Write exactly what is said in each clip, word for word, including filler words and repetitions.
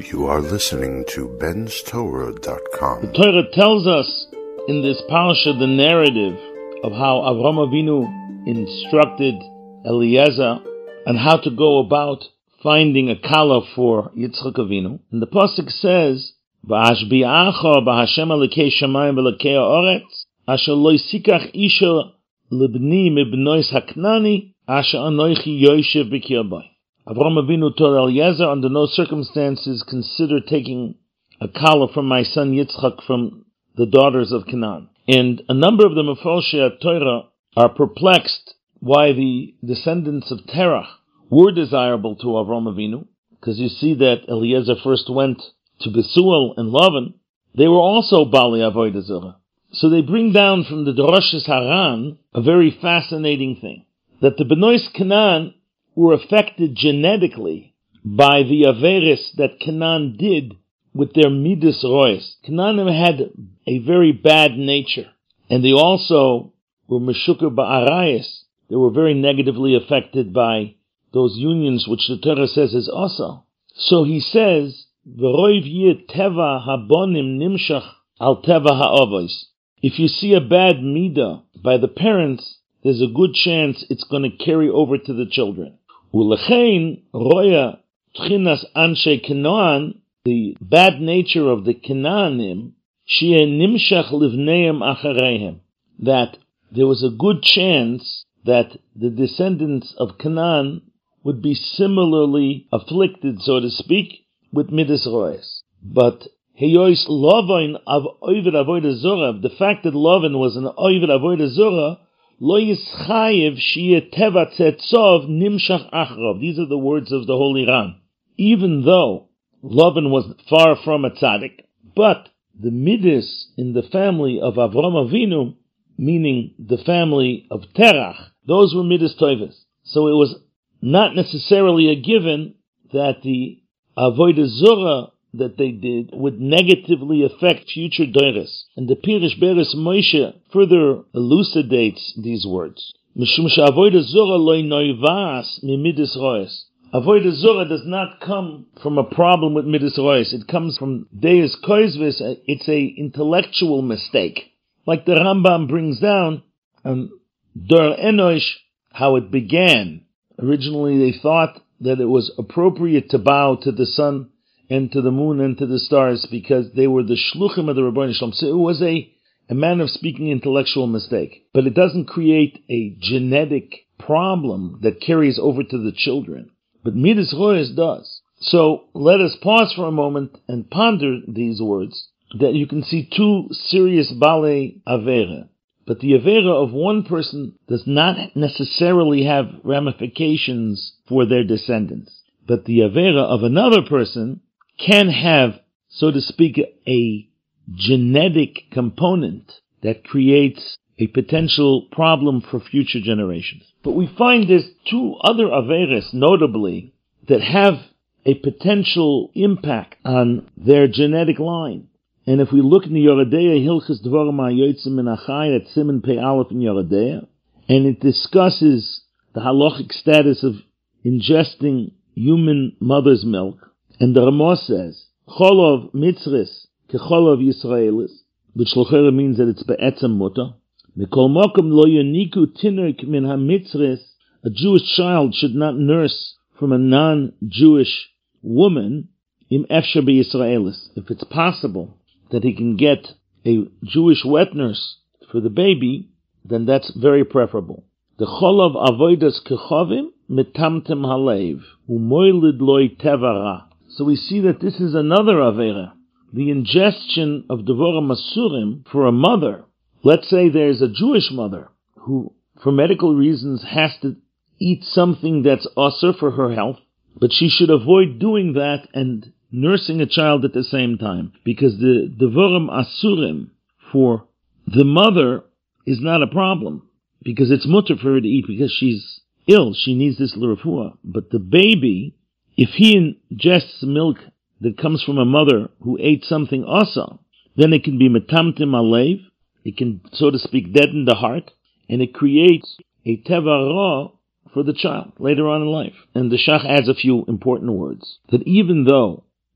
You are listening to Ben's Torah dot com. The Torah tells us in this parasha the narrative of how Avraham Avinu instructed Eliezer on how to go about finding a kala for Yitzchak Avinu. And the pasuk says, "Va'ashbi'acha b'Hashem Elokei Shamayim v'Elokei ha'aretz, asher lo yisikach isha libni mibnois haknani, asher anoichi yoshev b'kirbai." Avraham Avinu told Eliezer, under no circumstances consider taking a kala from my son Yitzchak from the daughters of Canaan. And a number of the Mefarshei Torah are perplexed why the descendants of Terach were desirable to Avraham Avinu, because you see that Eliezer first went to Besuel and Lavan. They were also Bali Avodah Zarah. So they bring down from the Droshes Haran a very fascinating thing, that the Benois Canaan were affected genetically by the Averis that Canaan did with their Midas Rois. Canaan had a very bad nature, and they also were Meshuker Ba'arayis. They were very negatively affected by those unions which the Torah says is also. So he says, V'roiv yeh teva habonim nimshach al teva ha'avos. If you see a bad midah by the parents, there's a good chance it's going to carry over to the children. Ulechein roya tchinas anshe Canaan, the bad nature of the Canaanim, sheh nimshach livneim achareihem, that there was a good chance that the descendants of Canaan would be similarly afflicted, so to speak, with Midas Rois. But heyois Lavan of Oived Avodah Zorah, the fact that Lavan was an Oived Avodah Zorah, lo yischayev sheyeh teva tzetzov nimshach achrov. These are the words of the Holy Ran. Even though Lavan was far from a tzaddik, but the Midas in the family of Avraham Avinu, meaning the family of Terach, those were Midas Toivas. So it was not necessarily a given that the Avodah Zorah that they did would negatively affect future doros. And the Pirish Beres Moshe further elucidates these words. Mishum she'avodah zorah lo noivas mimidas rois. Avodah Zorah does not come from a problem with Midas Rois. It comes from Deus Koizvis. It's a intellectual mistake. Like the Rambam brings down on Dor Enosh, how it began. Originally they thought that it was appropriate to bow to the sun and to the moon and to the stars because they were the shluchim of the Rabbeinu Shalom. So it was a, a manner of speaking intellectual mistake. But it doesn't create a genetic problem that carries over to the children. But Midas Rois does. So let us pause for a moment and ponder these words, that you can see two serious Bale Avera. But the Avera of one person does not necessarily have ramifications for their descendants. But the Avera of another person can have, so to speak, a genetic component that creates a potential problem for future generations. But we find there's two other Averas, notably, that have a potential impact on their genetic line. And if we look in the Yoredeya, Hilchas Dvorim HaYotzim Min HaChai, at Siman Pei Aleph in Yoredeya, and it discusses the halachic status of ingesting human mother's milk, and the Ramah says, Cholov Mitzris Kecholov Yisraelis, which Lochera means that it's Be'etzem Mutter. Mikol Mokum Lo Yoniku Tinrik Min HaMitzris, a Jewish child should not nurse from a non-Jewish woman, Im Efsher Be'Yisraelis, if it's possible that he can get a Jewish wet nurse for the baby, then that's very preferable. The Cholov Avodas Kechovim Mitamtem Halev, Umoilid Loi Tevara. So we see that this is another Avera. The ingestion of Devorah Masurim for a mother. Let's say there's a Jewish mother who, for medical reasons, has to eat something that's usher for her health, but she should avoid doing that and nursing a child at the same time, because the Devorim Asurim for the mother is not a problem, because it's mutter for her to eat, because she's ill, she needs this l'refuah. But the baby, if he ingests milk that comes from a mother who ate something asa, then it can be metamtim alev, it can, so to speak, deaden the heart, and it creates a tevara for the child later on in life. And the Shach adds a few important words, that even though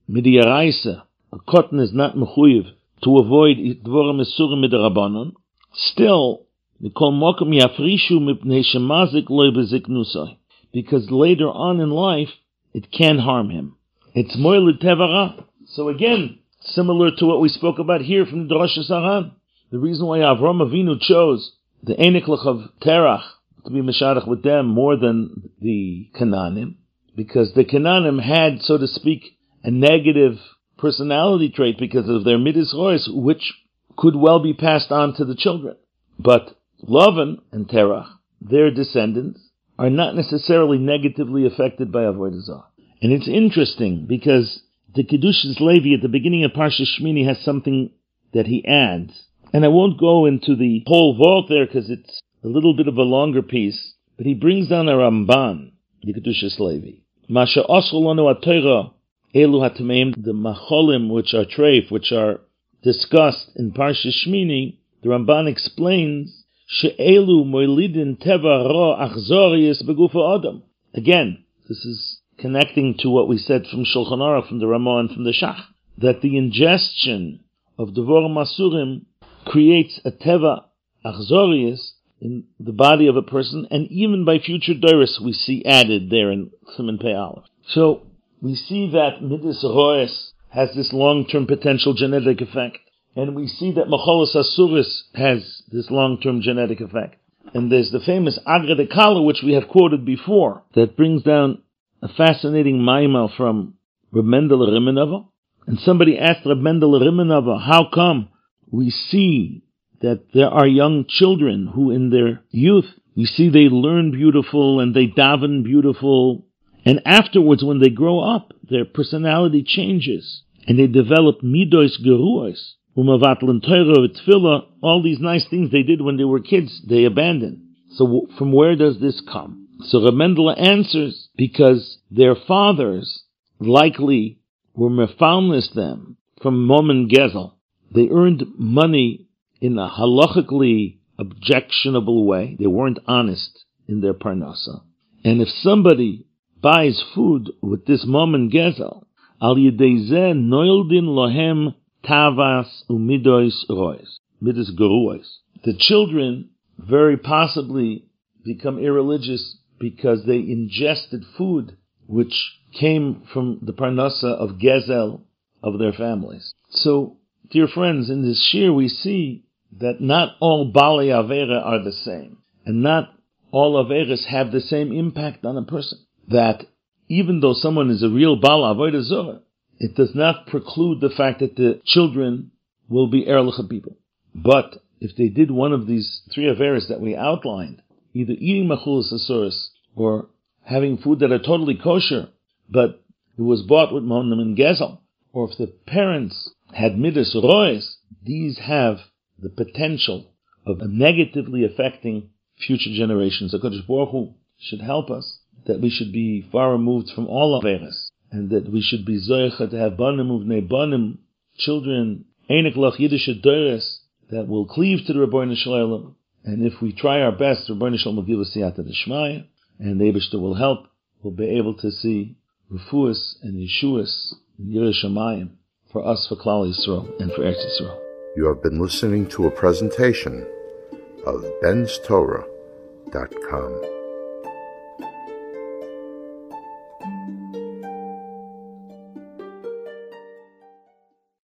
midiyaraisa, a cotton is not mechuyev to avoid dvorim esurim midrabanon. Still, mikol mokum yafrishu mipnei shemazik loy beziknusoi, because later on in life it can harm him. It's moil tevara. So again, similar to what we spoke about here from the Rosh Hashanah, the reason why Avram Avinu chose the Einiklach of Terach to be Meshadach with them more than the Canaanim, because the Canaanim had, so to speak, a negative personality trait because of their Midas Rois, which could well be passed on to the children. But Lavan and Terach, their descendants, are not necessarily negatively affected by Avodah Zarah. And it's interesting because the Kedushas Levi at the beginning of Parsha Shmini has something that he adds. And I won't go into the whole vault there because it's a little bit of a longer piece, but he brings down a Ramban, the Kedushas Levi. Masha Osolonu HaTorah, Elu HaTameim, the Macholim, which are treif, which are discussed in Parsha Shmini, the Ramban explains, She'elu moilidin teva ro achzorius begufa adam. Again, this is connecting to what we said from Shulchan Aruch, from the Ramah, and from the Shach, that the ingestion of Devorim Asurim creates a teva achzorius in the body of a person, and even by future doros we see added there in Siman Pei Aleph. So we see that Midas Roes has this long-term potential genetic effect, and we see that Macholos Asuris has this long-term genetic effect. And there's the famous Agra de Kala, which we have quoted before, that brings down a fascinating maimah from Reb Mendel Rimenova. And somebody asked Reb Mendel Rimenova, how come we see that there are young children who in their youth, we see they learn beautiful and they daven beautiful, and afterwards when they grow up, their personality changes, and they develop midos geruos, umavatlan Torah, tefillah, all these nice things they did when they were kids, they abandoned. So from where does this come? So Reb Mendel answers, because their fathers likely were mefoundness them from Mom and Gezel. They earned money in a halachically objectionable way. They weren't honest in their parnasa. And if somebody buys food with this Mom and Gezel, al yedei zeh noildin lohem tavas umidos rois, midas geruos. The children very possibly become irreligious because they ingested food which came from the parnasa of Gezel of their families. So, dear friends, in this shir we see that not all Balei Avera are the same, and not all Averas have the same impact on a person. That even though someone is a real Baal Avodah Zorah, it does not preclude the fact that the children will be Erlich people. But if they did one of these three Averas that we outlined, either eating Machulas Asuros or having food that are totally kosher, but it was bought with Monam and Gezel, or if the parents had Midas Rois, these have the potential of negatively affecting future generations. HaKadosh Baruch Hu should help us that we should be far removed from all Averas, and that we should be Zoyecha to have Banim Uvnei Banim, children, Einiklach Yiddish Doros, that will cleave to the Rebbeinu Shalom. And if we try our best, Rebbeinu Shalom will give us Siyata D'Shmaya, and the Eibishter will help. We'll be able to see Refuas and Yeshuas and Yireh Shamayim for us, for Klal Yisrael, and for Eretz Yisrael. You have been listening to a presentation of Ben's Torah dot com.